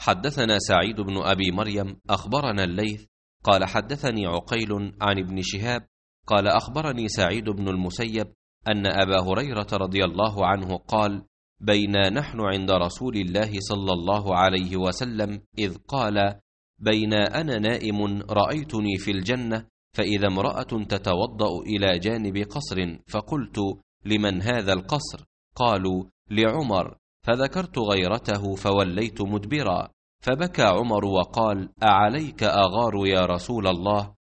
حدثنا سعيد بن أبي مريم أخبرنا الليث قال حدثني عقيل عن ابن شهاب قال أخبرني سعيد بن المسيب أن أبا هريرة رضي الله عنه قال: بينا نحن عند رسول الله صلى الله عليه وسلم إذ قال: بينا أنا نائم رأيتني في الجنة فإذا امرأة تتوضأ إلى جانب قصر، فقلت: لمن هذا القصر؟ قالوا: لعمر، فذكرت غيرته فوليت مدبرا، فبكى عمر وقال: أعليك أغار يا رسول الله؟